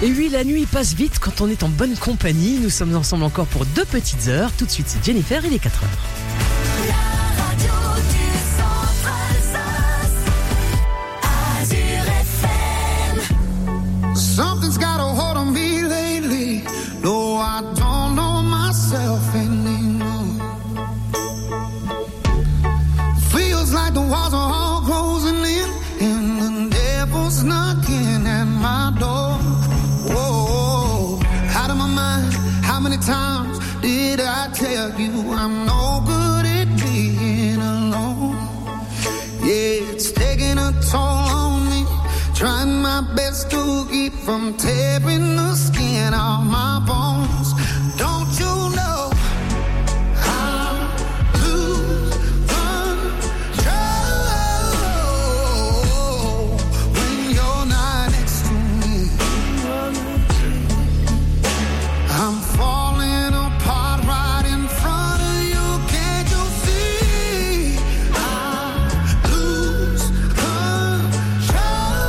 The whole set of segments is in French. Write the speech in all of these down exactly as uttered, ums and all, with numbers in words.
Et oui, la nuit passe vite quand on est en bonne compagnie. Nous sommes ensemble encore pour deux petites heures. Tout de suite, c'est Jennifer, il est quatre heures. La radio du centre Alsace, Azur F M. Something's got a hold on me lately. No, I don't know myself anymore. Feels like the walls are all closing in, and the devil's knocking at my door. Whoa, out of my mind. How many times did I tell you I'm no good at being alone? Yeah, it's taking a toll on me. Trying my best to keep from tearing the skin off my bones. Don't you know I lose control when you're not next to me? I'm falling apart right in front of you. Can't you see? I lose control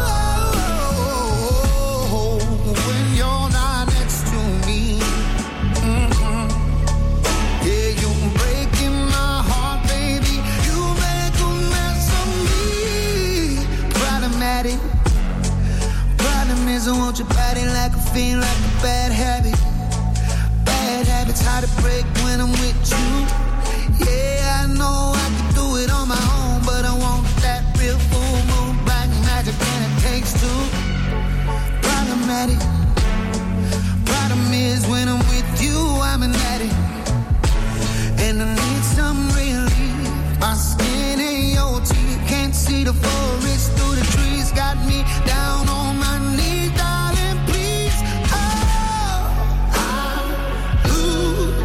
when you're not next to me. Mm-hmm. Yeah, you're breaking my heart, baby. You make a mess of me. Problematic. Problem is, I want your body like I feel like a bad habit. Bad habits hard to break when I'm with you. Yeah, I know I can do it on my own, but I want that real full moon black magic, and it takes two. Problematic. Problem is when I'm with you, I'm an addict, and I need some relief. My skin ain't your teeth, can't see the forest through the trees. Got me down on my knees, darling, please. Oh, I lose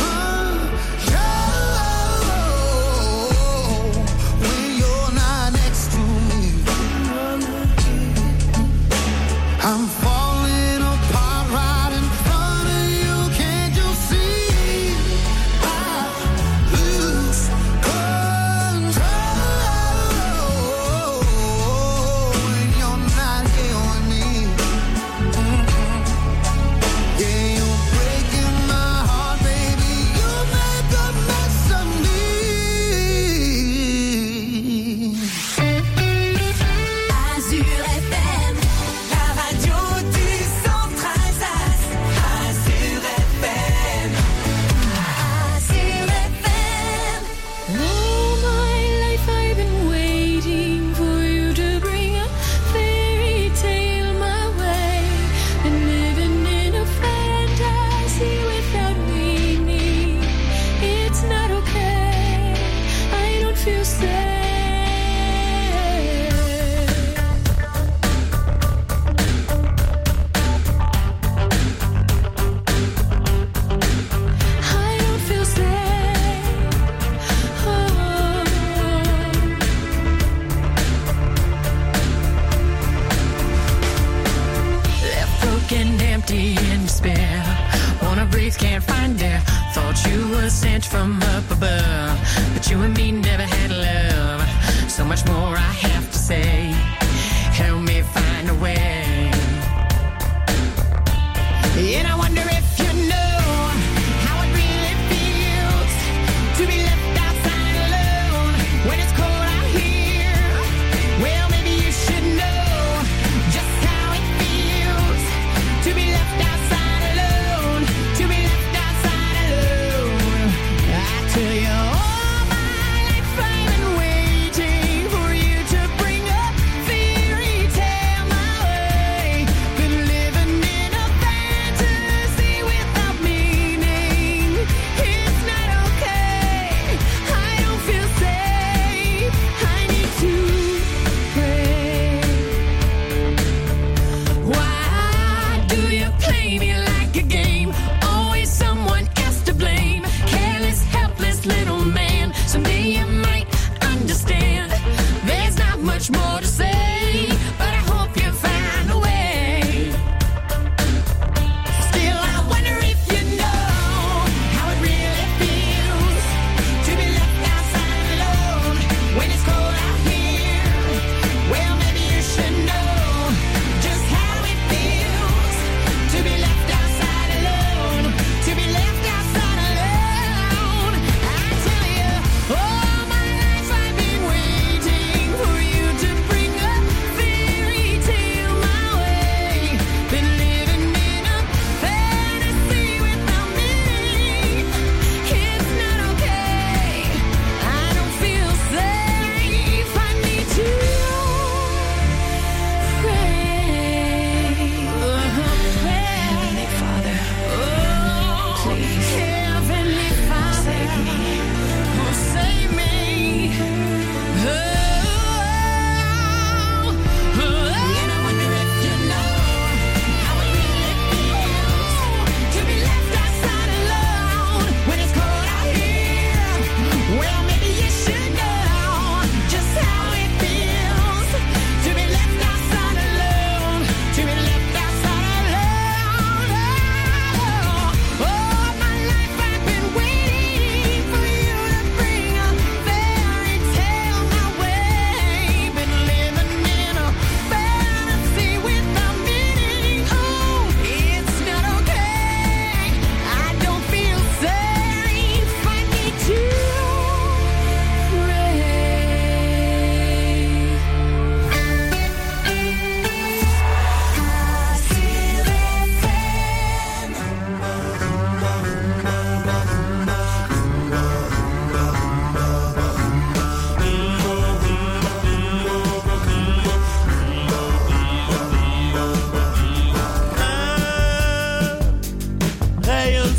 control when you're not next to me. I'm falling apart right in front of you. Can't you see? I lose control when you're not here with me. Mm-mm. Yeah, you're breaking my heart, baby. You make a mess of me. Azur F M, la radio du centre Alsace. Azur F M, Azur F M. All my life I've been waiting for you to bring a fairy tale my way. Been living in a fantasy without meaning. It's not okay. I don't feel safe. I don't feel safe. Oh. Left broken, empty, in despair. Wanna breathe, can't find air. Thought you were sent from up above, but you and me never had love. So much more I have to say. Help me find a way. And I wonder if you know how it really feels to be left outside alone when it's cold out here. Well, maybe you should know just how it feels to be left outside alone, to be left outside alone. I tell you, all my life I've been waiting for you to bring a fairy tale my way. Been living in a fantasy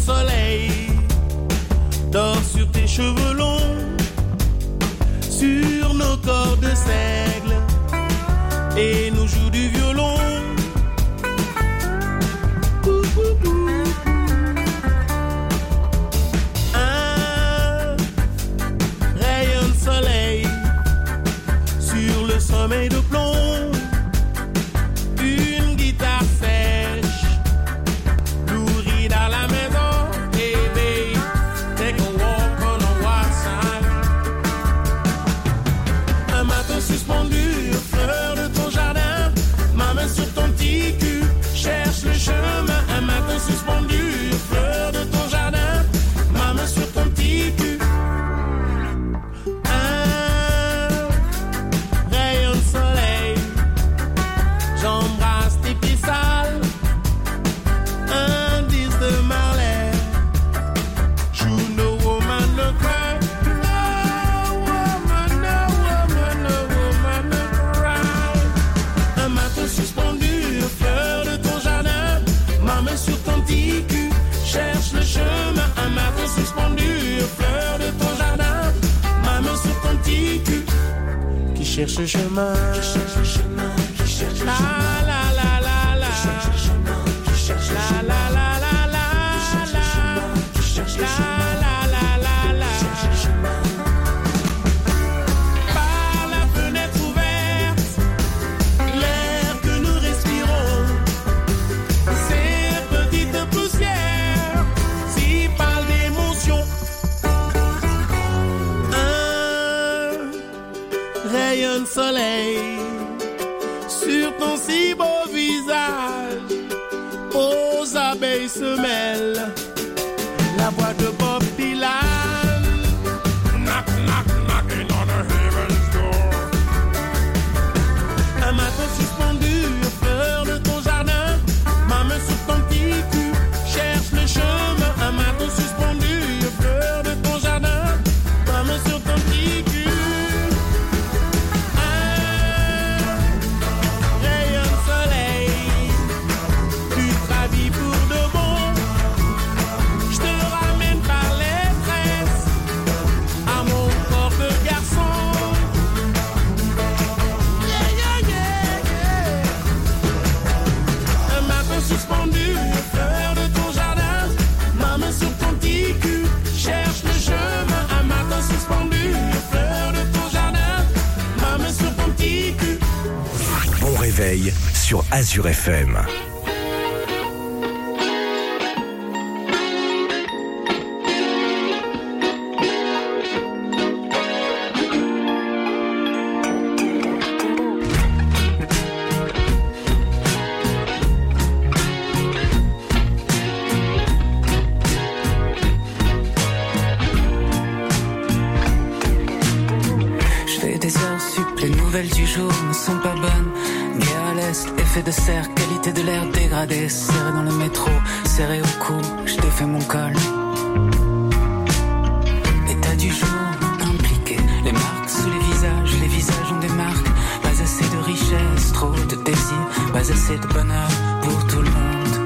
soleil dort sur tes cheveux longs, sur nos corps de seigle, et nous joue du violon. Un rayon de soleil sur le sommeil de plomb, une guitare sèche nourrie dans la maison. Hey babe, take a walk on the wild side. Un matin suspendu, fleur de ton jardin, ma main sur ton petit cul cherche le chemin. Un matin suspendu, fleur de ton jardin, ma main sur ton petit cul. Un rayon de soleil, j'embrasse tes pieds sales. Un disque de Marley, you know woman no cry. No woman, no woman, no woman no cry. Un matin suspendu, fleur de ton jardin, ma main sur ton petit cul cherche le chemin. Un matin suspendu, fleur de ton jardin, ma main sur ton petit cul qui cherche le chemin. Qui cherche le chemin, qui cherche le chemin. La la la la la. Qui cherche le chemin, qui cherche le chemin. La la la la la. Qui cherche le chemin, la la la la. Qui cherche le chemin. Par la fenêtre ouverte, l'air que nous respirons, ces petites poussières s'y parlent d'émotion. Un rayon de soleil sur ton si beau visage, aux abeilles se mêle la voix de Bob Dylan. Knock, knock, knocking on the heaven's door. Un matin suspendu, fleur de ton jardin, ma main sur ton petit cul cherche le chemin. Un matin suspendu, fleur de ton jardin, ma main sur ton petit cul. Un rayon de soleil, tu travis pour de bon. Je te ramène par les tresses à mon corps de garçon. Yeah, yeah, yeah, yeah. Un matin suspendu, fleur de ton jardin, ma main sur ton petit cul cherche le chemin. Un matin suspendu, fleur de ton jardin, ma main sur ton petit cul. Bon réveil sur Azure F M. Je fais des heures sup, les nouvelles du jour ne sont pas bonnes. Guerre à l'est, effet de serre, qualité de l'air dégradée. Serré dans le métro, serré au cou, je défais mon col. État du jour, impliqué. Les marques sous les visages, les visages ont des marques. Pas assez de richesse, trop de désir. Pas assez de bonheur pour tout le monde.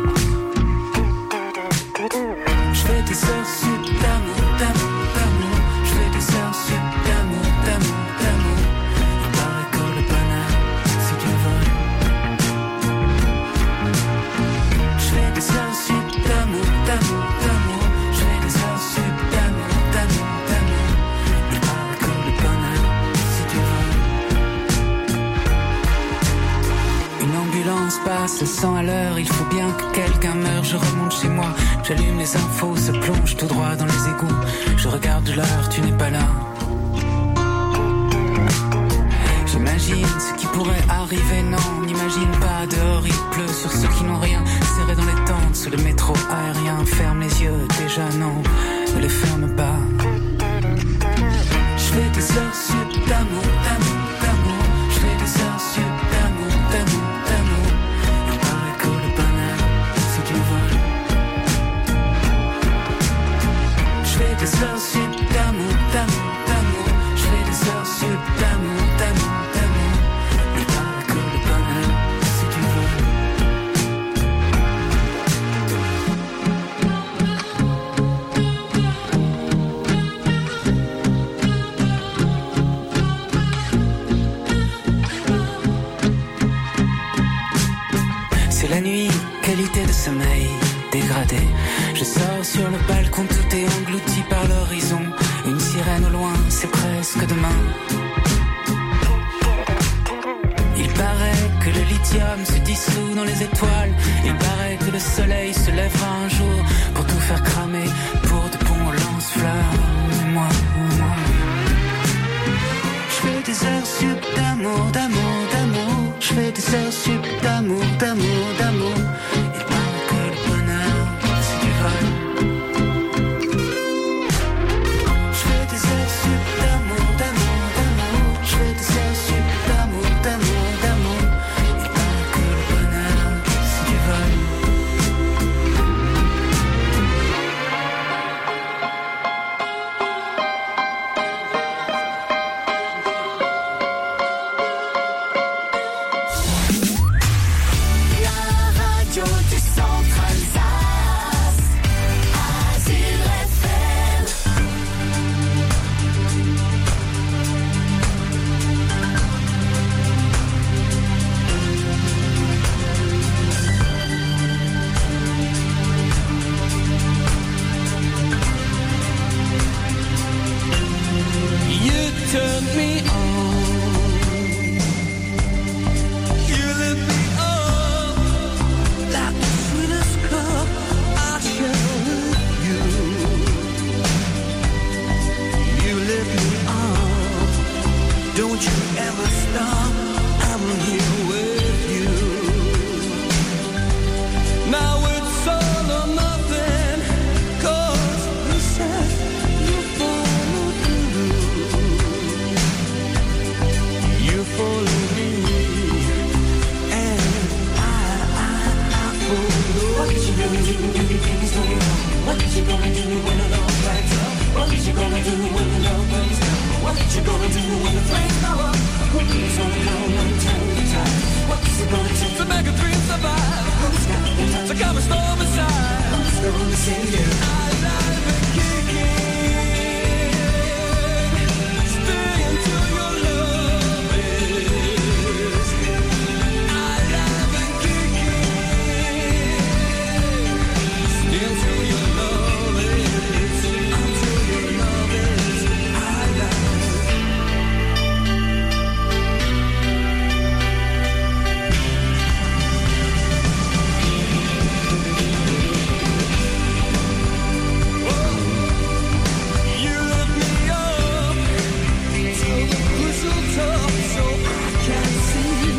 Je fais des heures sup d'amour, d'amour, d'amour. Je fais des heures sup d'amour, d'amour, d'amour. Il paraît que le bonheur, c'est du vol. Je fais des heures sup d'amour, d'amour, d'amour. Je fais des heures sup d'amour, d'amour, d'amour. Il paraît que le bonheur, c'est du vol. Une ambulance passe à cent à l'heure. Il faut bien que quelqu'un meure. Je remonte chez moi, j'allume les infos, se plonge tout droit dans les égouts. Je regarde l'heure, tu n'es pas là. J'imagine ce qui pourrait arriver, non, on n'imagine pas. Dehors il pleut sur ceux qui n'ont rien. Serré dans les tentes, sous le métro aérien. Ferme les yeux, déjà non, ne les ferme pas. Je fais des heures sup d'amour, d'amour, d'amour. Je fais des heures sup d'amour, d'amour, d'amour. Il paraît que le bonheur, c'est du vol. Je fais des heures sup d'amour, d'amour, d'amour. Je fais des heures sup d'amour, d'amour, d'amour. Il paraît que le bonheur, c'est du vol. Je sors sur le balcon, tout est englouti par l'horizon. Une sirène au loin, c'est presque demain. Il paraît que le lithium se dissout dans les étoiles. Il paraît que le soleil se lèvera un jour pour tout faire cramer, pour de bons lance-flammes. Et moi, moi, je fais des heures sup d'amour, d'amour, d'amour. Je fais des heures sup d'amour, d'amour, d'amour. Il paraît que le bonheur, c'est du vol. Je fais des heures sup d'amour, d'amour, d'amour. Je fais des heures sup d'amour, d'amour, d'amour. Il paraît que le bonheur, c'est du vol. La radio du centre Alsace, Azure F M. You turn me on. You lift me up like the sweetest cup I share with you. You lift me up. Don't you ever stop. I'm here with you. Now it's all or nothing. 'Cause you said you follow you follow me, and I, I, I follow. What you gonna do when the things go wrong? What you gonna do when the love breaks up? What you gonna do when the love breaks down? What you gonna do when the flames go up? Who's gonna come and turn the tide? What's it gonna take to make a dream survive? Who's got the time to come and storm aside? Who's gonna save you? I live and kicking. Stay until your love is. I live and kicking. Stay until your love is. Until your love is. I live. You lift me up to the crystal top so I can see.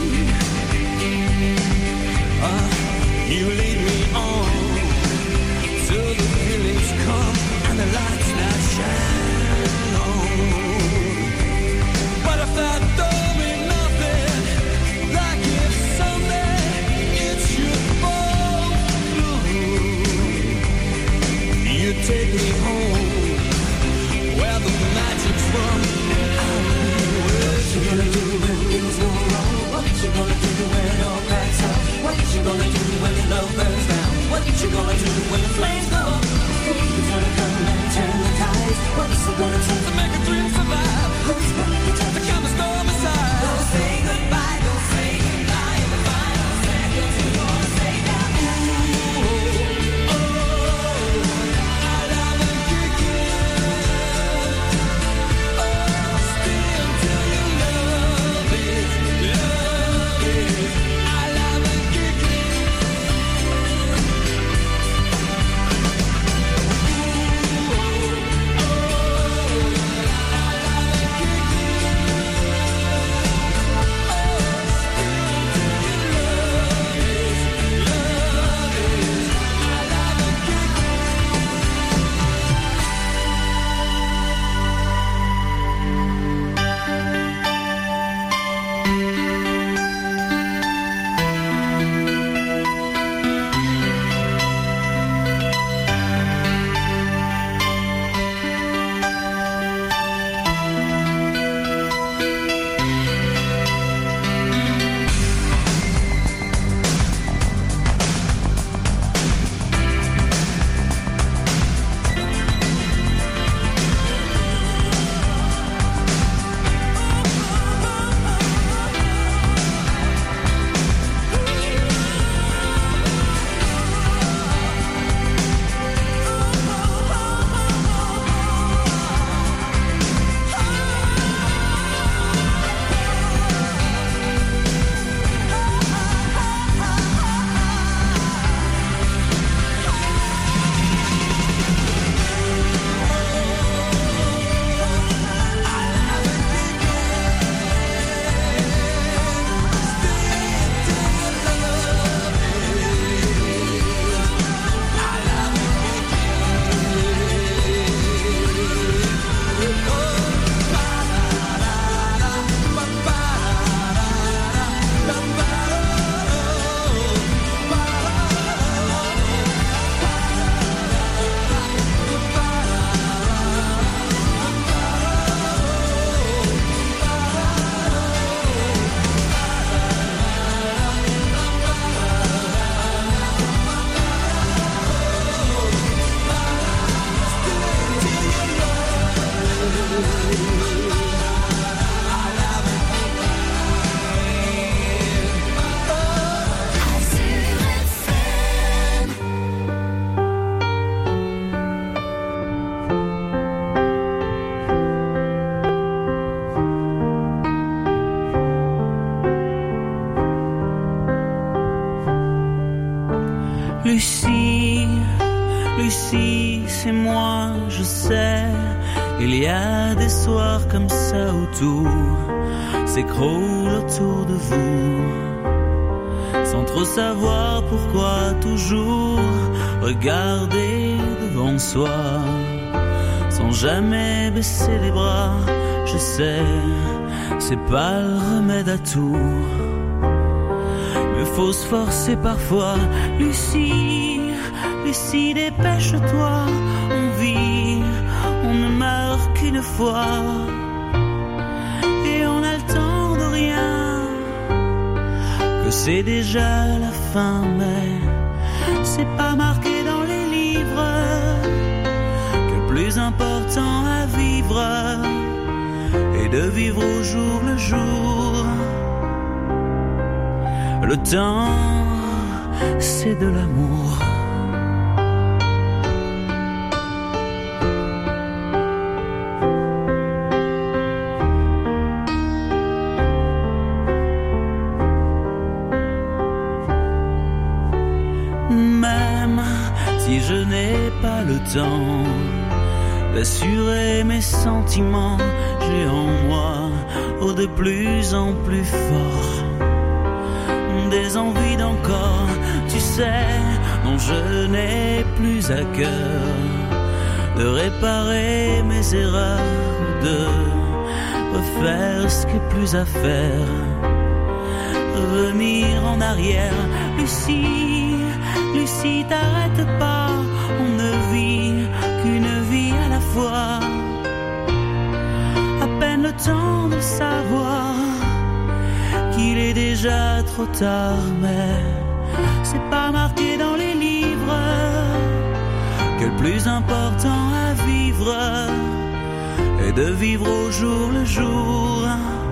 Ah, you lead me on till the feelings come and the lights that shine on. But if that don't mean nothing, like if someday it should fall through, you take me home where the magic's from. I'm with you. What you gonna do when things go wrong? What you gonna do when it all cracks up? What you gonna do when the love burns down? What you gonna do when the flames go up? Who's gonna come and turn the tides? What's it gonna take to make a dream survive? Who's got the time to come and storm aside? Don't say goodbye, don't say goodbye. In the final seconds, we're gonna say that. Ooh, oh, I love and kicking. Oh, stay until your love is, love is. I love and kicking. oui, c'est moi, je sais. Il y a des soirs comme ça où tout s'écroule autour de vous, sans trop savoir pourquoi toujours regarder devant soi, sans jamais baisser les bras. Je sais, c'est pas le remède à tout, mais faut se forcer parfois. Lucie, Lucie, dépêche-toi, on vit, on ne meurt qu'une fois, et on a le temps de rien, que c'est déjà la fin, mais c'est pas marqué dans les livres, que le plus important à vivre est de vivre au jour le jour. Le temps, c'est de l'amour. Même si je n'ai pas le temps d'assurer mes sentiments, j'ai en moi, oh, de plus en plus fort, des envies d'encore, tu sais, dont je n'ai plus à cœur de réparer mes erreurs, de refaire ce qui est plus à faire, revenir en arrière. Lucie, Lucie, t'arrête pas, on ne vit qu'une vie à la fois, à peine le temps de savoir qu'il est déjà trop tard, mais c'est pas marqué dans les livres que le plus important à vivre est de vivre au jour le jour.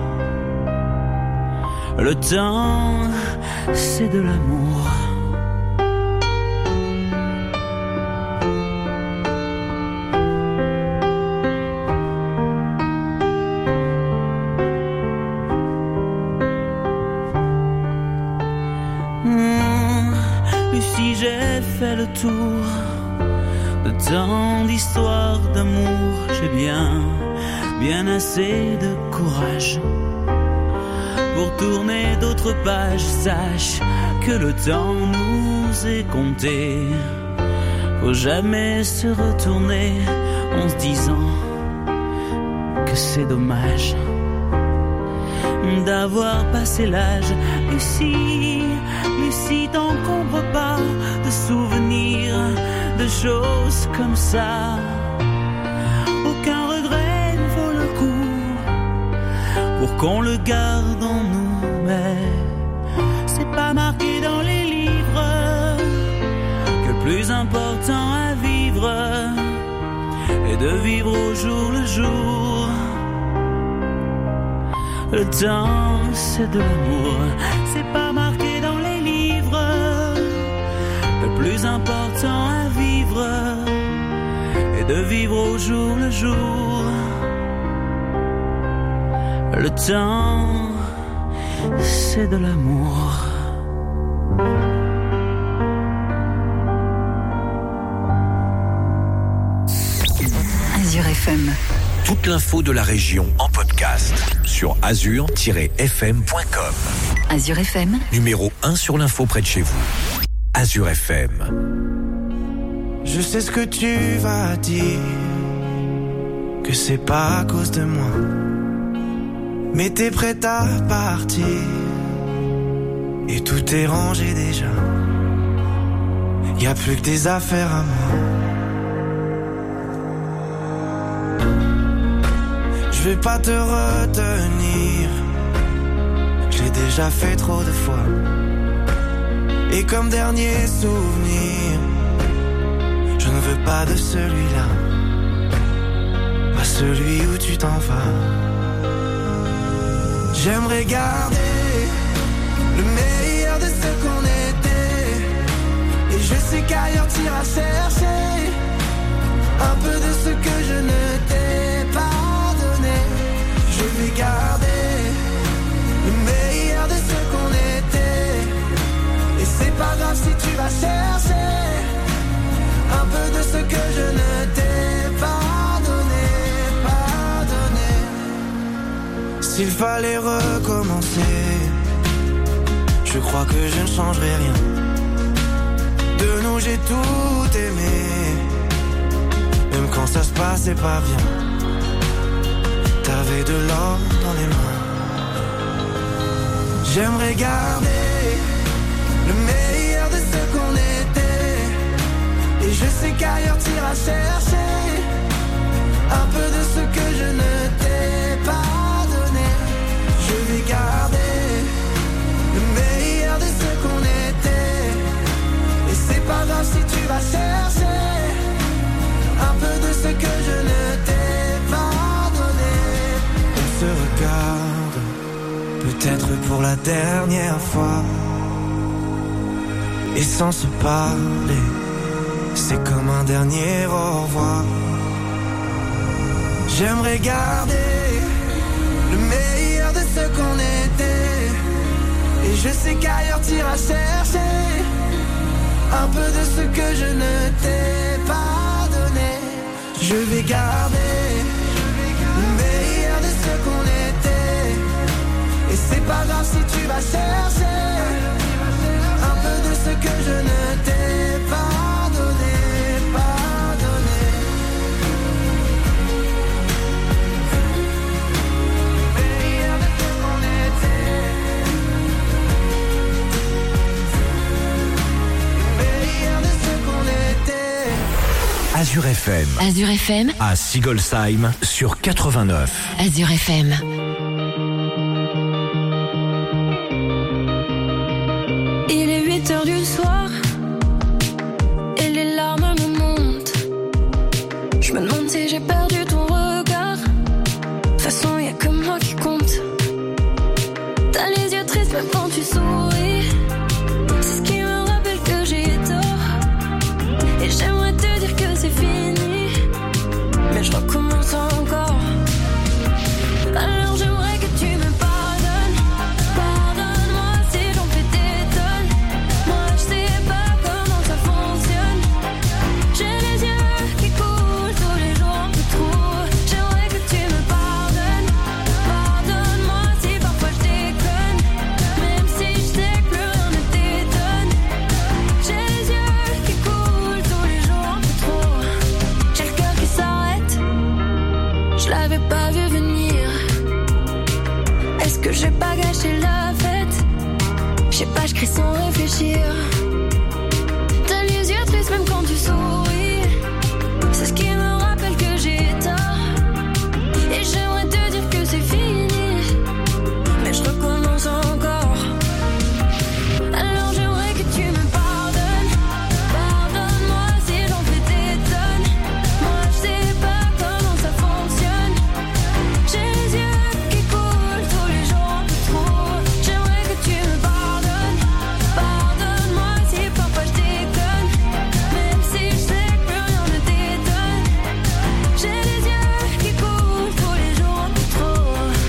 Le temps, c'est de l'amour. Lucie, j'ai fait le tour de tant d'histoires d'amour. J'ai bien, bien assez de courage pour tourner d'autres pages. Sache que le temps nous est compté. Faut jamais se retourner en se disant que c'est dommage d'avoir passé l'âge. Lucie, Lucie, t'encombre pas de souvenirs, de choses comme ça. Aucun regret ne vaut le coup pour qu'on le garde en nous, mais c'est pas marqué dans les livres que le plus important à vivre est de vivre au jour le jour. Le temps, c'est de l'amour, c'est pas marqué dans les livres. Le plus important à vivre est de vivre au jour le jour. Le temps, c'est de l'amour. Azure F M. Toute l'info de la région en podcast sur azure tiret f m point com. Azure F M. Numéro un sur l'info près de chez vous. Azure F M. Je sais ce que tu vas dire, que c'est pas à cause de moi, mais t'es prête à partir et tout est rangé déjà. Y a plus que des affaires à moi. Je vais pas te retenir, j'ai déjà fait trop de fois. Et comme dernier souvenir, je ne veux pas de celui-là, pas celui où tu t'en vas. J'aimerais garder le meilleur de ce qu'on était, et je sais qu'ailleurs t'iras chercher un peu de ce que je ne t'ai pas. Je vais garder le meilleur de ce qu'on était, et c'est pas grave si tu vas chercher un peu de de ce que je ne t'ai pas donné, pas donné. S'il fallait recommencer, je crois que je ne changerai rien. De nous j'ai tout aimé, même quand ça se passait pas bien. T'avais de l'or dans les mains. J'aimerais garder le meilleur de ce qu'on était. Et je sais qu'ailleurs t'iras chercher un peu de ce que je ne t'ai pas donné. Je vais garder le meilleur de ce qu'on était. Et c'est pas grave si tu vas chercher un peu de ce que je ne t'ai pas donné. On se regarde, peut-être pour la dernière fois. Et sans se parler, c'est comme un dernier au revoir. J'aimerais garder le meilleur de ce qu'on était. Et je sais qu'ailleurs t'iras chercher un peu de ce que je ne t'ai pas donné. Je vais garder le meilleur de ce qu'on était. Et c'est pas grave si tu vas chercher un peu de ce que je ne t'ai pas donné, pas donné. Le meilleur de ce qu'on était. Le meilleur de ce qu'on était. Azure F M. Azure F M. À Sigolsheim sur quatre-vingt-neuf. Azure F M. Il est huit heures du soir et les larmes me montent. Je me demande si j'ai perdu ton regard. De toute façon, y'a que moi qui compte. T'as les yeux tristes même quand tu souris. C'est ce qui me rappelle que j'ai tort. Et j'aimerais te dire que c'est fini, mais je recommence encore. Alors j'aimerais que tu me pardonnes. Pardonne-moi si j'en fais des tonnes. Moi je sais pas comment ça fonctionne. J'ai les yeux qui coulent tous les jours un peu trop. J'aimerais que tu me pardonnes. Pardonne-moi si parfois je déconne, même si je sais que plus rien ne t'étonne. J'ai les yeux qui coulent tous les jours un peu trop. J'ai le cœur qui s'arrête, je l'avais pas vu venir. Est-ce que j'ai pas gâché la fête? Je sais pas, je crie sans réfléchir. T'as les yeux tristes même quand tu souris. C'est ce qui me rappelle que j'ai tort. Et j'aimerais te dire que c'est fini, mais je recommence encore. Alors j'aimerais que tu me pardonnes. Pardonne-moi si j'en fais des tonnes. Moi je sais pas comment ça fonctionne. J'ai les yeux qui coulent tous les jours un peu trop. J'aimerais que tu me pardonnes. Pardonne-moi si parfois je déconne, même si je sais que plus rien ne t'étonne. J'ai les yeux qui coulent tous les jours un peu trop.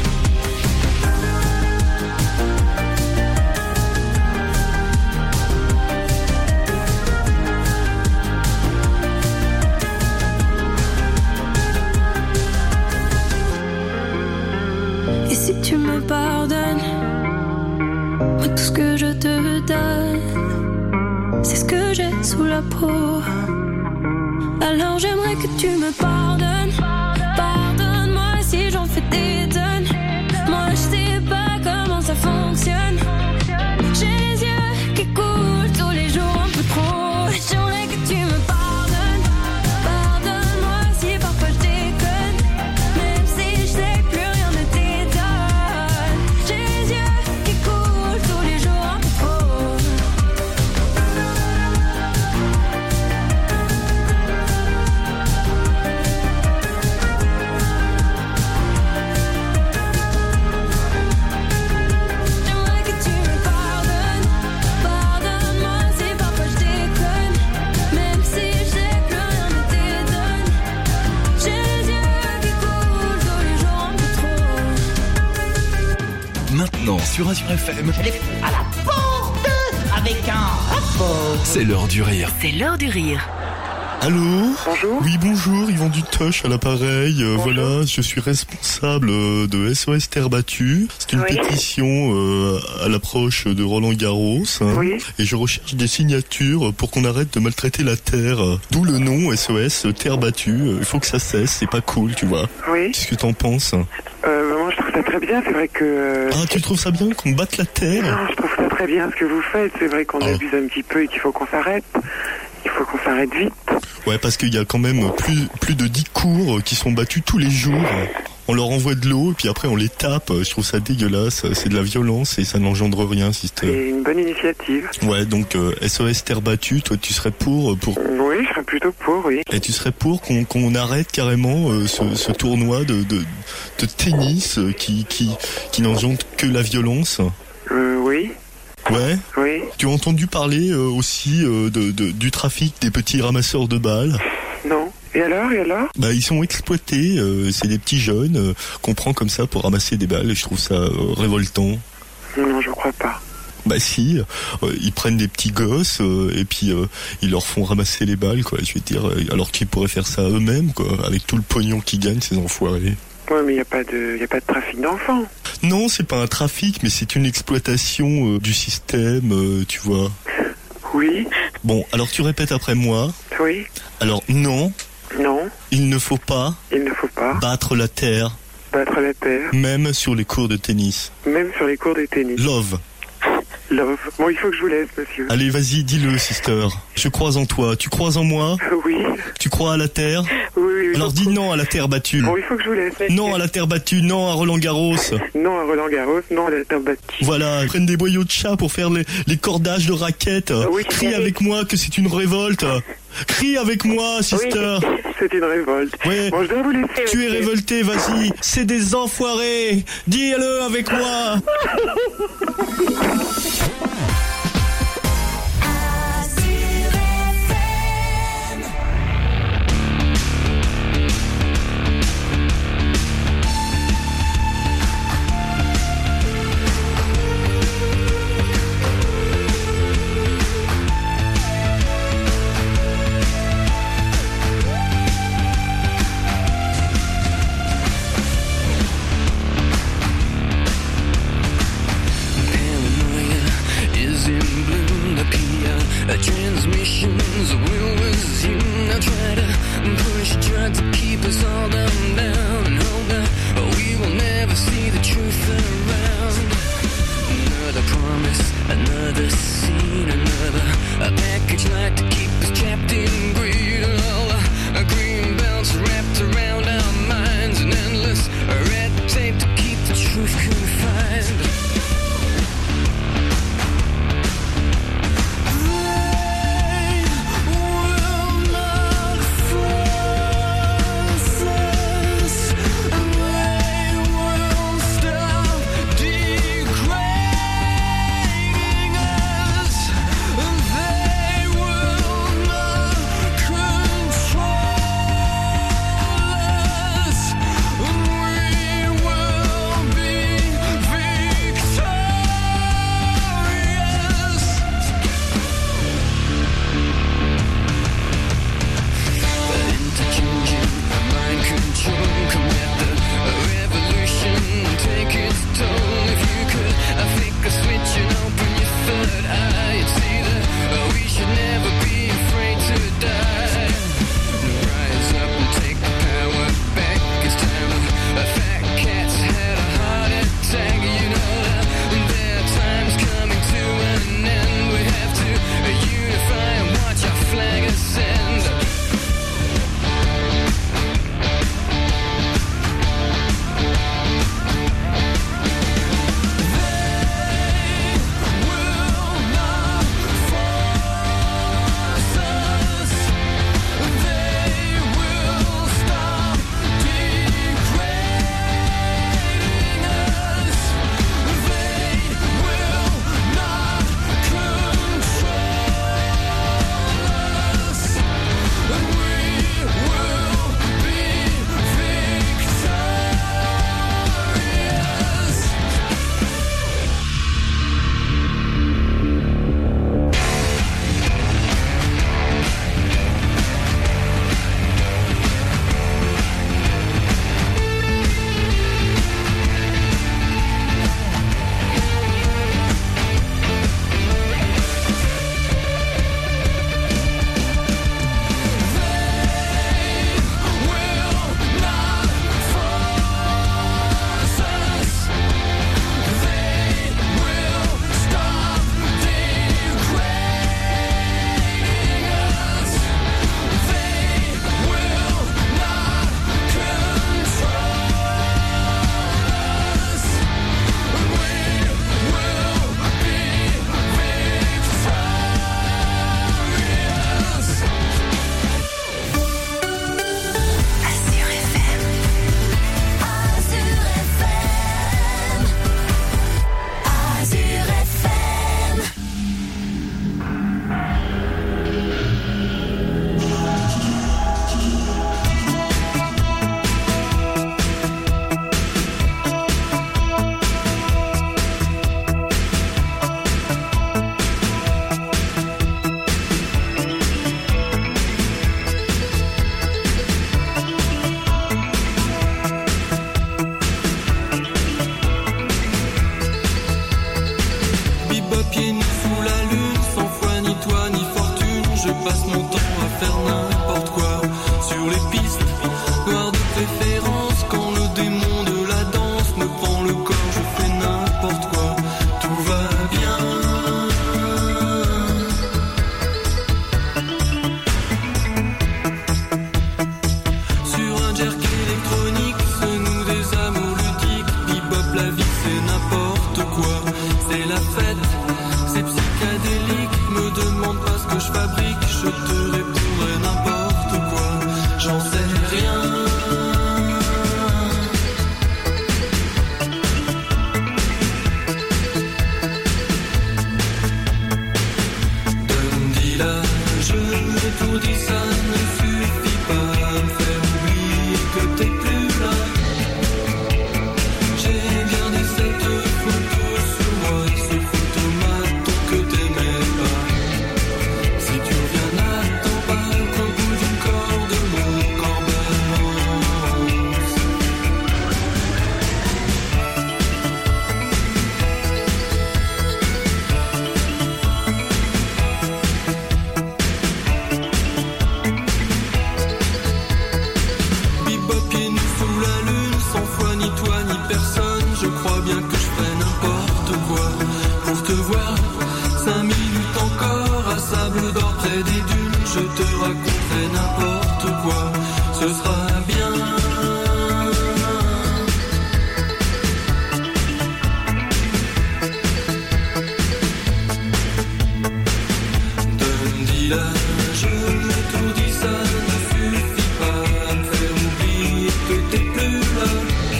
Et si tu me pardonnes, moi tout ce que je te donne, c'est ce que j'ai sous la peau. Alors j'aimerais que tu me pardonnes. Pardonne-moi si j'en fais des tonnes. Moi je sais pas comment ça fonctionne. J'ai les yeux qui coulent tous les jours un peu trop. J'aimerais que tu me pardonnes. Pardonne-moi si parfois je déconne, même si je sais que plus rien ne t'étonne. J'ai les yeux qui coulent tous les jours un peu trop. J'aimerais que tu me pardonnes. Pardonne-moi si parfois je déconne, même si je sais que plus rien ne t'étonne. J'ai les yeux qui coulent tous les jours un peu trop. Maintenant sur Azure F M, À la porte avec un rapport. c'est l'heure du rire. C'est l'heure du rire. Allô ? Bonjour. Oui, bonjour, Yvan Dutoche à l'appareil. Euh, voilà, je suis responsable euh, de S O S Terre Battue. C'est une Oui. pétition euh, à l'approche de Roland Garros. Hein, Oui. Et je recherche des signatures pour qu'on arrête de maltraiter la terre. D'où le nom S O S Terre Battue. Il faut que ça cesse, c'est pas cool, tu vois. Oui. Qu'est-ce que t'en penses ? Euh, moi, je trouve ça très bien. C'est vrai que... euh, Ah, tu trouves ça bien qu'on batte la terre ? Non, je trouve ça très bien ce que vous faites. C'est vrai qu'on Oh. abuse un petit peu et qu'il faut qu'on s'arrête. Il faut qu'on s'arrête vite. Ouais, parce qu'il y a quand même plus, plus de dix cours qui sont battus tous les jours. On leur envoie de l'eau et puis après on les tape. Je trouve ça dégueulasse. C'est de la violence et ça n'engendre rien, sister. C'est une bonne initiative. Ouais, donc euh, S O S Terre Battue, toi tu serais pour, pour... Oui, je serais plutôt pour, oui. Et tu serais pour qu'on qu'on arrête carrément euh, ce, ce tournoi de, de, de tennis euh, qui, qui, qui n'engendre que la violence. Euh, oui. Ouais. Oui. Tu as entendu parler euh, aussi euh, de, de, du trafic des petits ramasseurs de balles? Non. Et alors, et alors? Bah ils sont exploités, euh, c'est des petits jeunes euh, qu'on prend comme ça pour ramasser des balles et je trouve ça euh, révoltant. Non, je crois pas. Bah si, euh, ils prennent des petits gosses euh, et puis euh, ils leur font ramasser les balles, quoi. Je veux dire, euh, alors qu'ils pourraient faire ça eux-mêmes, quoi, avec tout le pognon qu'ils gagnent, ces enfoirés. Ouais, mais il n'y a pas de, y a pas de trafic d'enfants. Non, c'est pas un trafic, mais c'est une exploitation euh, du système, euh, tu vois. Oui. Bon, alors tu répètes après moi. Oui. Alors non. Non. Il ne faut pas. Il ne faut pas. Battre la terre. Battre la terre. Même sur les cours de tennis. Même sur les cours de tennis. Love. Love. Bon, il faut que je vous laisse, monsieur. Allez, vas-y, dis-le, sister. Je crois en toi. Tu crois en moi? Oui. Tu crois à la terre? Oui, oui, oui. Alors dis non à la terre battue. Bon, il faut que je vous laisse. Monsieur. Non à la terre battue, non à Roland Garros. Non à Roland Garros, non à la terre battue. Voilà, prennent des boyaux de chat pour faire les, les cordages de raquettes. Oui, Crie oui. avec moi que c'est une révolte. Crie avec moi, sister. Oui, c'est une révolte. Ouais. Bon, je dois vous laisser. Tu es monsieur. révolté, vas-y. C'est des enfoirés. Dis-le avec moi. Paranoia is in bloom. The P R transmissions will resume. I try to push, try to keep us all down, down, and hope that we will never see the truth around. Another promise, another scene, another a package like to keep us trapped in greed. All the green belts wrapped around our minds, and endless red tape to keep the truth confined. Will not force us sur les pistes, noir de préférence. Quand le démon de la danse me prend le corps, je fais n'importe quoi, tout va bien. Sur un jerk électronique, se nouent des amours ludiques. Bebop, la vie c'est n'importe quoi, c'est la fête, c'est psychédélique. Me demande pas ce que je fabrique, je te répondrai n'importe quoi, j'en sais rien. Donne-dis-la, je tout dis, ça ne suffit pas à me faire oublier que t'es plus là. J'ai gardé cette photo sur moi, ce photomaton que t'aimais pas. Si tu reviens, n'attends pas qu'au bout d'une corde, mon corps balance. Bebop, pieds nus sous la lune, sans foi ni toi ni personne. Je crois bien que je ferai n'importe quoi pour te voir. Cinq minutes encore à Sable d'Or près des dunes. Je te raconterai n'importe quoi, ce sera bien. Donne-dis-la, je tout dis, ça ne suffit pas à me faire oublier que t'es plus là.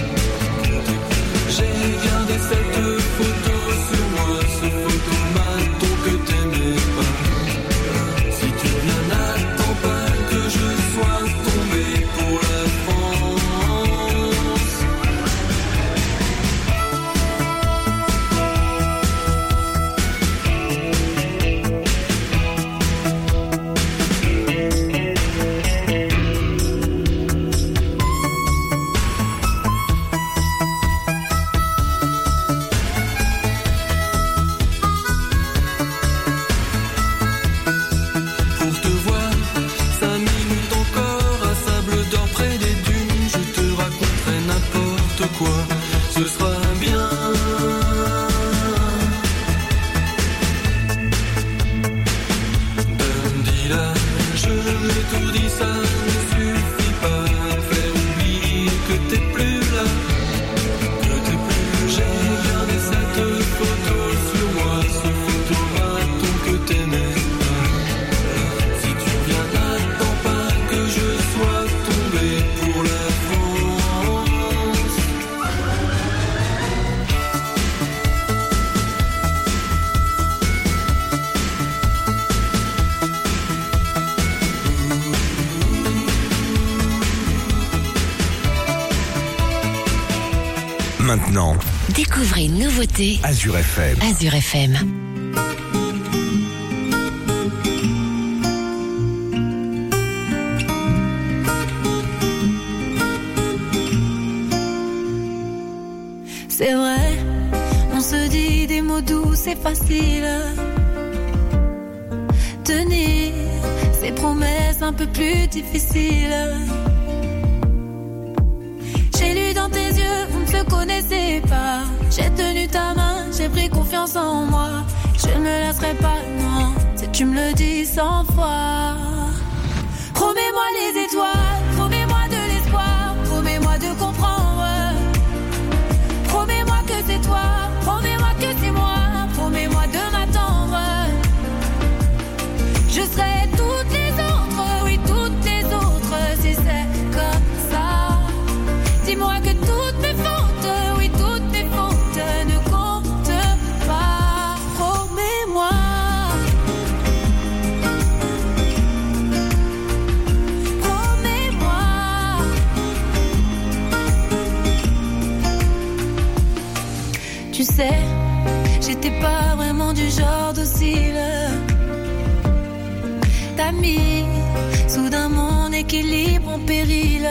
J'ai gardé cette photo sur moi, ce photomaton que t'aimais pas. Si tu reviens, n'attends pas que je sois tombé pour la France. Pour te voir, cinq minutes encore à Sable d'Or près des dunes. Je te raconterai n'importe quoi, ce sera bien. Donne-dis-la, je tout dis, ça ne suffit pas à me faire oublier que t'es plus là. Que t'es plus là. J'ai gardé cette photo sur moi, ce photomaton que t'aimais pas. Si tu reviens, n'attends pas que je sois tombé pour la France. Maintenant, Découvrez une nouveauté Azure F M. Azure F M. C'est vrai, on se dit des mots doux, c'est facile. Tenir ces promesses un peu plus difficiles. J'ai lu dans tes yeux, on ne se connaissait pas. J'ai tenu ta main, j'ai pris confiance en moi. Je ne me laisserai pas, non, si tu me le dis cent fois. Promets-moi les étoiles, promets-moi de l'espoir, promets-moi de comprendre. Promets-moi que c'est toi, promets-moi que c'est moi, promets-moi de m'attendre. Je serai toutes les autres, oui toutes les autres, si c'est comme ça. Dis-moi que toutes mes fautes, oui toutes mes fautes ne comptent pas. Promets-moi. Promets-moi. Tu sais, j'étais pas vraiment du genre docile. T'as mis soudain mon équilibre en péril.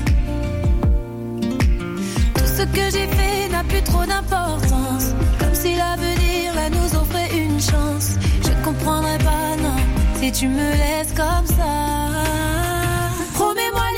Tout ce que j'ai fait n'a plus trop d'importance. Comme si l'avenir là nous offrait une chance. Je comprendrais pas, non, si tu me laisses comme ça. Promets-moi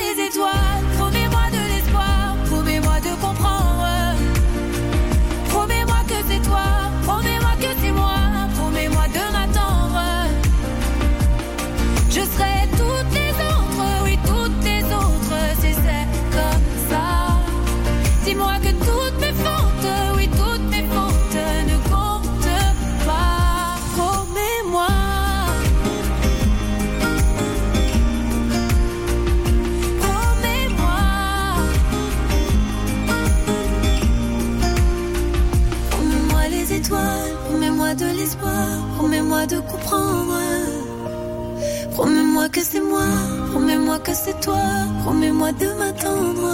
promets-moi de comprendre. Promets-moi que c'est moi, promets-moi que c'est toi, promets-moi de m'attendre.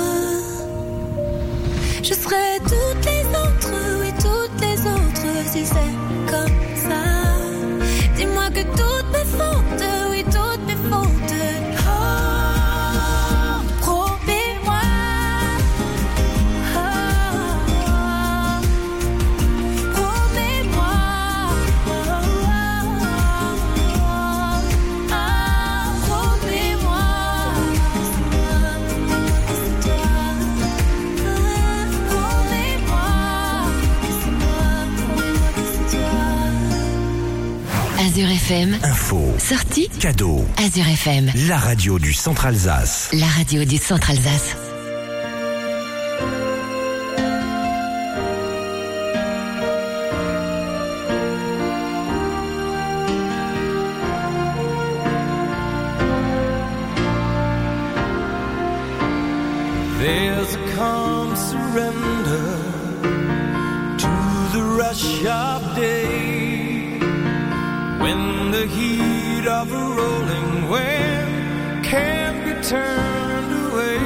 Je serai toutes les autres, oui toutes les autres, si c'est comme ça. Dis-moi que toutes mes fautes, oui toutes mes fautes. Oh, promets-moi. Oh, promets-moi. Azure F M. Info. Sortie. Cadeau. Azure F M. La radio du Centre-Alsace. La radio du Centre-Alsace. There's a calm surrender to the rush of day, when the heat of a rolling wave can't be turned away.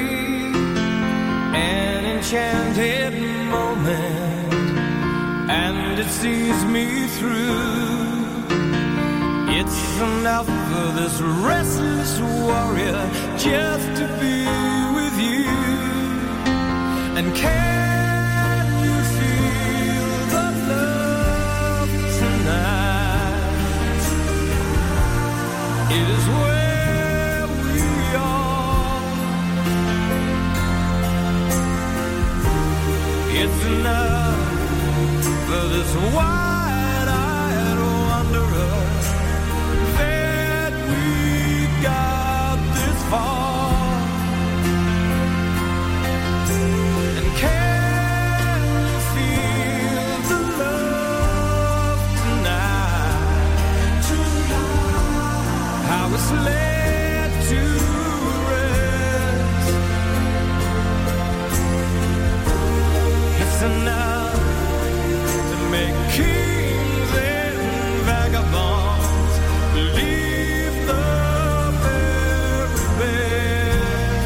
An enchanted moment, and it sees me through. It's enough for this restless warrior just to be with you. And can you feel the love tonight? It is where we are. It's enough for this wide-eyed wanderer that we got this far. Was led to rest. It's enough to make kings and vagabonds believe the very best.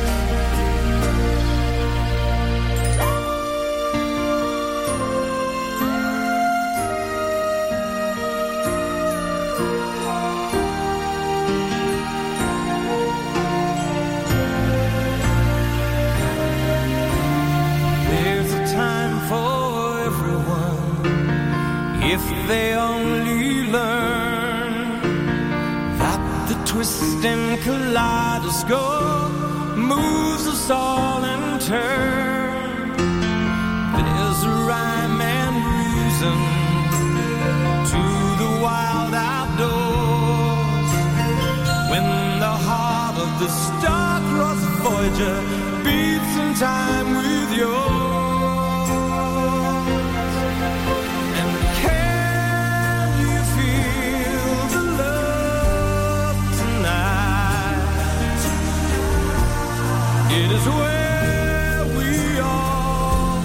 If they only learn that the twisting kaleidoscope moves us all in turn, there's a rhyme and reason to the wild outdoors. When the heart of the star-crossed Voyager beats in time with yours. It is where we are.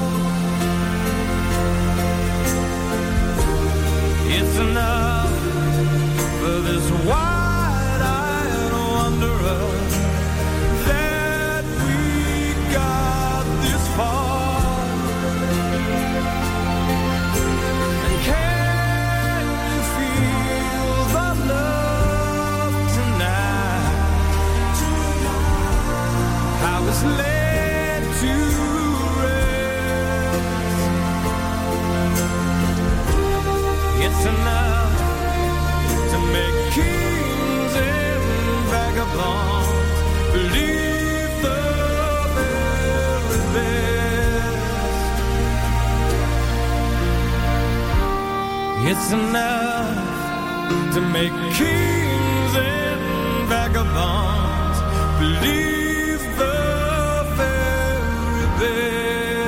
It's enough for this wide-eyed wanderer that we got this far. And can you feel the love tonight? I was led to rest. It's enough to make kings and vagabonds believe the very best. It's enough to make kings and vagabonds believe the very best.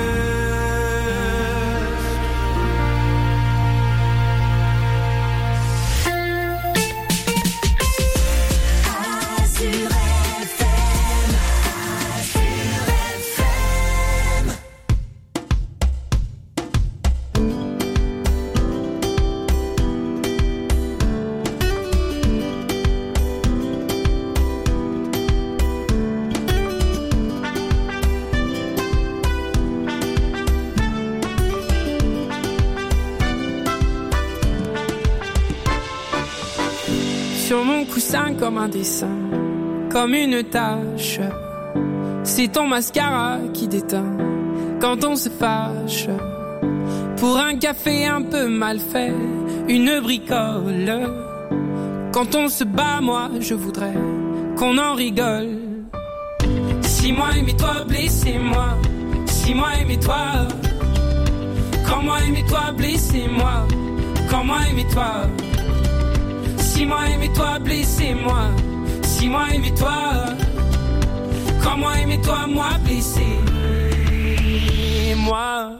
Azure F M, Azure F M. coussin comme un dessin, comme une tache. C'est ton mascara qui déteint quand on se fâche. Pour un café un peu mal fait, une bricole. Quand on se bat, moi je voudrais qu'on en rigole. Si moi aimez-toi, blessez-moi. Si moi aimez-toi. Quand moi aimez-toi, blessez-moi. Quand moi aimez-toi. Si moi aimez-toi, blessez-moi. Si moi aimez-toi. Quand moi aimez-toi, moi blessez-moi.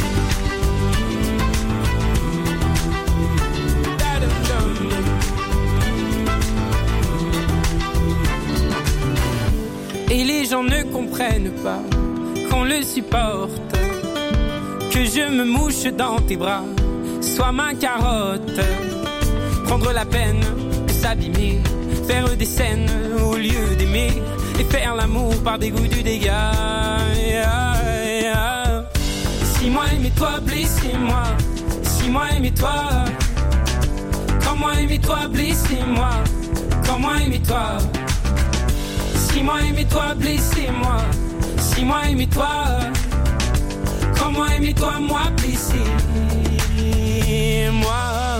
Et les gens ne comprennent pas qu'on le supporte, que je me mouche dans tes bras, sois ma carotte. Prendre la peine de s'abîmer, faire des scènes au lieu d'aimer, et faire l'amour par dégoût du dégât. Si moi aimez-toi, blessez-moi. Si moi aimez-toi. Quand moi aimez-toi, blessez-moi. Quand moi aimez-toi. Si moi aimez-toi, blessez-moi. Si moi aimez-toi. Quand moi aimez-toi, moi blessez-moi.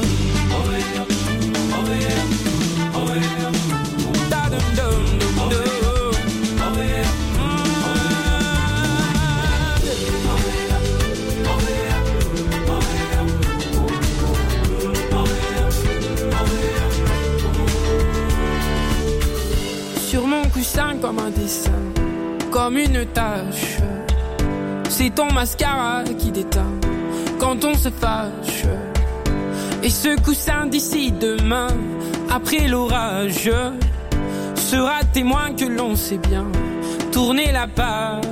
Sur mon coussin comme un dessin, comme une tache. C'est ton mascara qui déteint quand on se fâche. Et ce coussin d'ici demain, après l'orage, sera témoin que l'on sait bien tourner la page.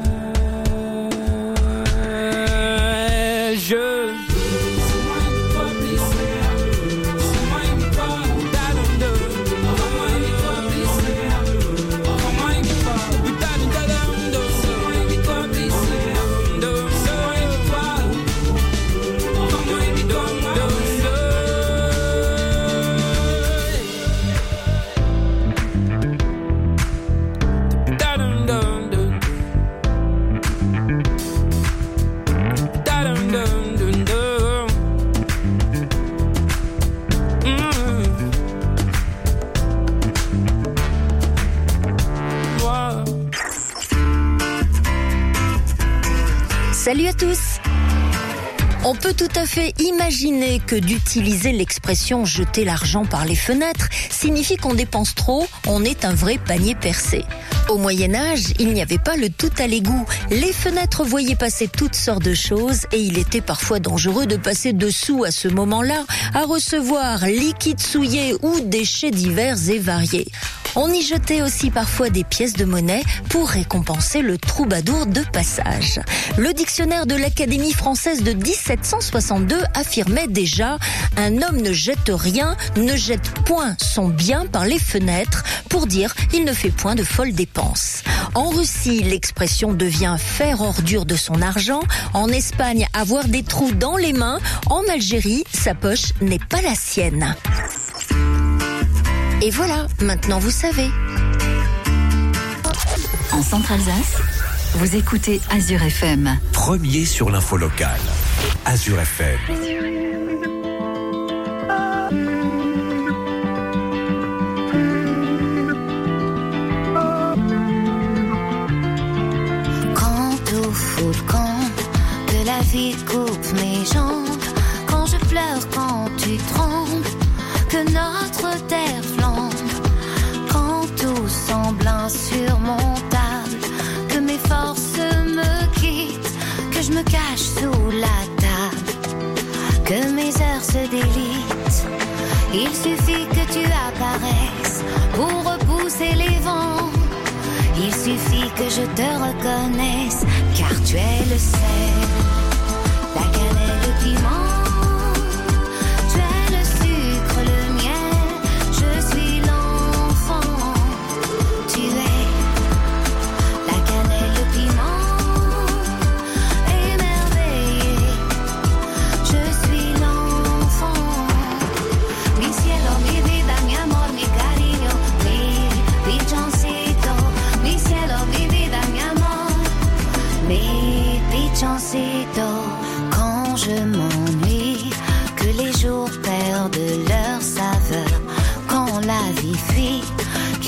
Salut à tous! On peut tout à fait imaginer que d'utiliser l'expression « jeter l'argent par les fenêtres » signifie qu'on dépense trop, on est un vrai panier percé. Au Moyen-Âge, il n'y avait pas le tout à l'égout. Les fenêtres voyaient passer toutes sortes de choses et il était parfois dangereux de passer dessous à ce moment-là à recevoir liquide souillé ou déchets divers et variés. On y jetait aussi parfois des pièces de monnaie pour récompenser le troubadour de passage. Le dictionnaire de l'Académie française de dix-sept cent soixante-deux affirmait déjà « Un homme ne jette rien, ne jette point son bien par les fenêtres » pour dire « Il ne fait point de folles dépenses ». En Russie, l'expression devient « faire ordure de son argent ». En Espagne, avoir des trous dans les mains. En Algérie, sa poche n'est pas la sienne. Et voilà, maintenant vous savez. En Centre-Alsace, vous écoutez Azure F M. Premier sur l'info locale. Azure F M. Fous le camp, que la vie coupe mes jambes, quand je pleure, quand tu trembles, que notre terre flambe, quand tout semble insurmontable, que mes forces me quittent, que je me cache sous la table, que mes heures se délitent. Il suffit que tu apparaisses pour repousser les vents. Il suffit que je te reconnaisse, car tu es le sel, la cannelle, le piment. Tu es le sucre, le miel, je suis l'enfant. Tu es la cannelle, le piment, émerveillé. Je suis l'enfant. Mi cielo, mi vida, mi amor, mi cariño.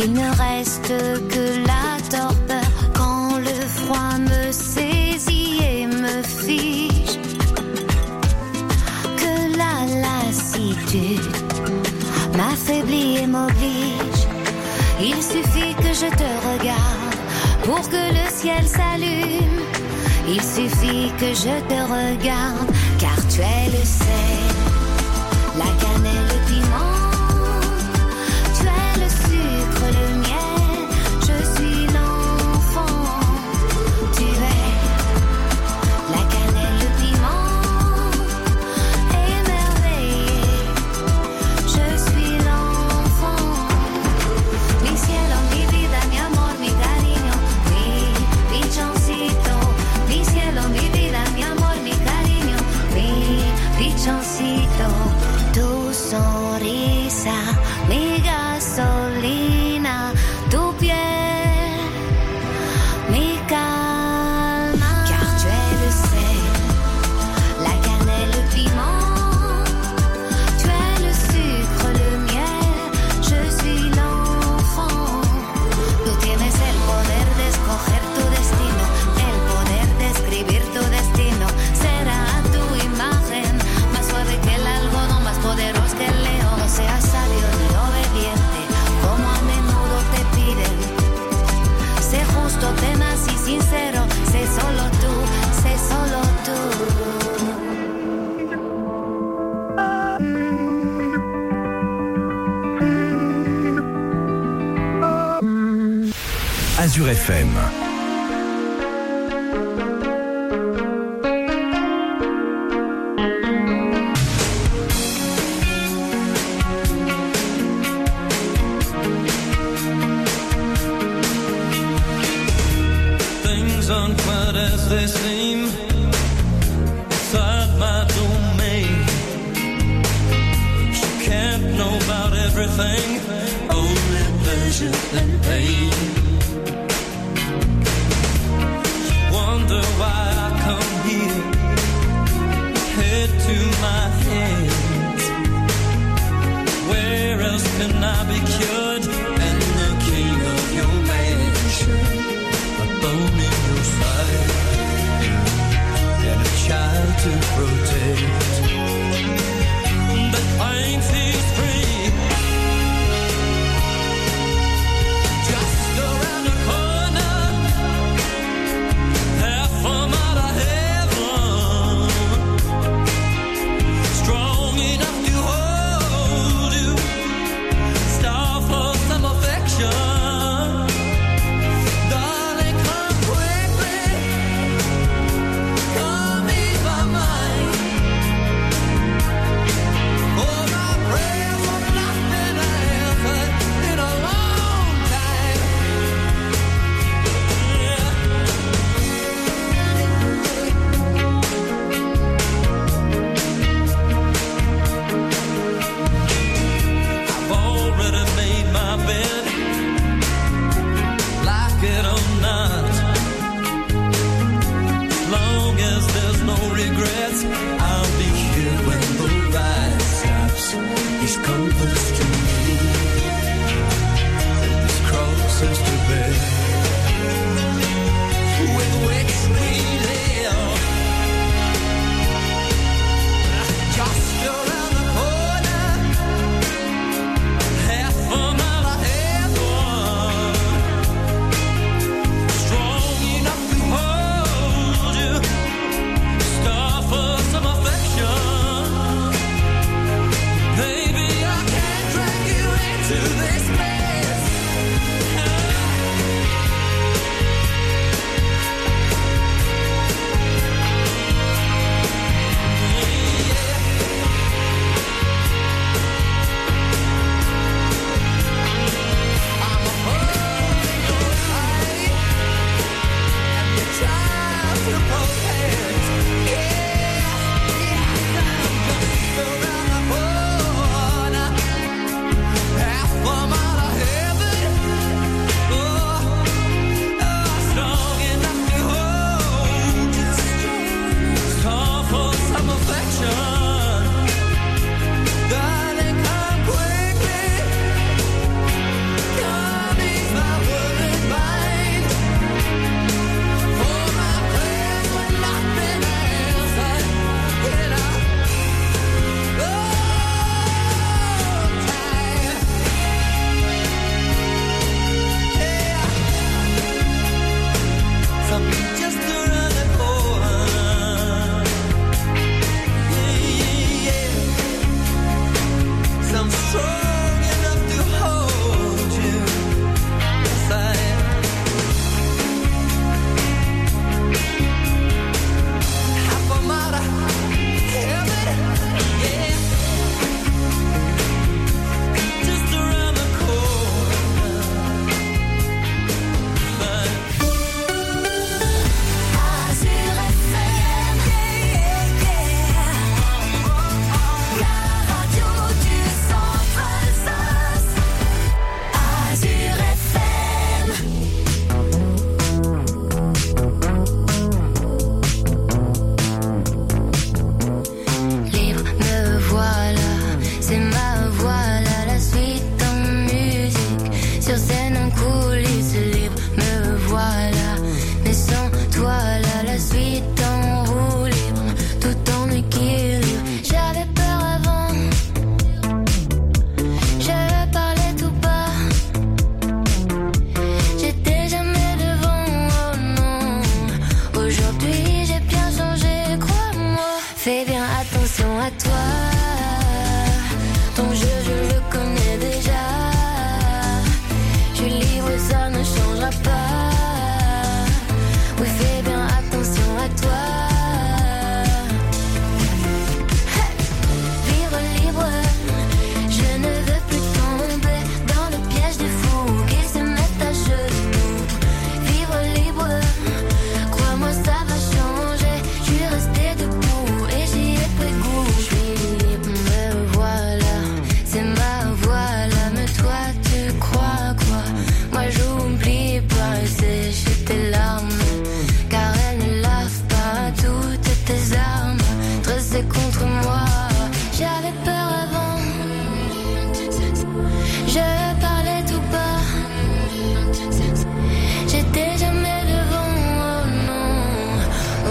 qu'il ne reste que la torpeur quand le froid me saisit et me fiche, que la lassitude m'affaiblit et m'oblige. Il suffit que je te regarde pour que le ciel s'allume. Il suffit que je te regarde, car tu es le sel, la cannelle, le piment. Tu es le sucre, le miel, je suis l'enfant. Tu es la cannelle, le piment, émerveillé, je suis l'enfant. Mi cielo, mi vida, mi amor, mi cariño, mi pichoncito. Mi cielo, mi vida, mi amor, mi cariño, mi pichoncito. Tu sonrisa, mi gasolina, tu piel, mi calma. Car tu es le sel, la cannelle, le piment. Tu es le sucre, le miel, je suis l'enfant. Tú tienes el poder de escoger tu destino, el poder de escribir tu destino. Será a tu imagen, más suave que el algodón, más poderoso que el león. No seas sabio ni obediente, como a menudo te piden. Sé justo, tenaz y sincero, sé solo tú, sé solo tú. Azure F M. Things aren't quite as they seem inside my domain. You can't know about everything, only pleasure and pain. Wonder why I come here, head to my hands. Where else can I be cured? And the king of your mansion, a bone in your side, and a child to protect. But pain seems free, just around the corner, half a mile of heaven, strong enough to hold you, star for some affection. Darling, come quickly, come ease my mind. Oh, my prayers are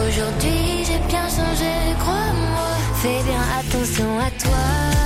Aujourd'hui j'ai bien changé, crois-moi. Fais bien attention à toi.